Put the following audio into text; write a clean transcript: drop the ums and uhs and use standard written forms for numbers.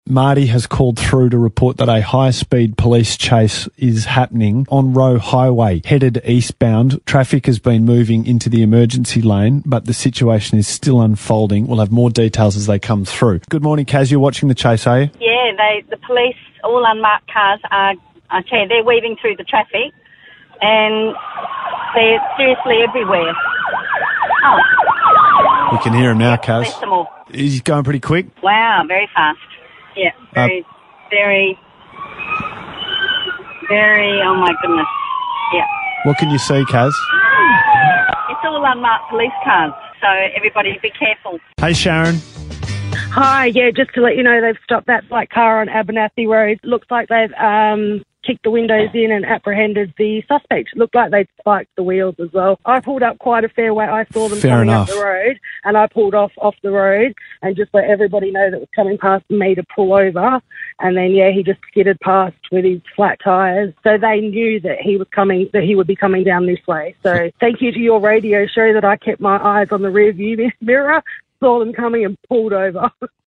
Marty has called through to report that a high-speed police chase is happening on Roe Highway, headed eastbound. Traffic has been moving into the emergency lane, but the situation is still unfolding. We'll have more details as they come through. Good morning, Kaz. You're watching the chase, are you? Yeah, the police, all unmarked cars, they're weaving through the traffic, and they're seriously everywhere. Oh. We can hear him now, Kaz. Bless them all. He's going pretty quick. Wow, very fast. Yeah, very, oh my goodness. Yeah. What can you see, Kaz? It's all unmarked police cars, so everybody be careful. Hey, Sharon. Hi, yeah, just to let you know, they've stopped that black car on Abernathy Road. Looks like they've kicked the windows in and apprehended the suspect. Looked like they'd spiked the wheels as well. I pulled up quite a fair way. I saw them coming up the road, and I pulled off the road and just let everybody know that was coming past me to pull over. And then, yeah, he just skidded past with his flat tyres. So they knew that he was coming, that he would be coming down this way. So thank you to your radio show that I kept my eyes on the rear view mirror, saw them coming and pulled over.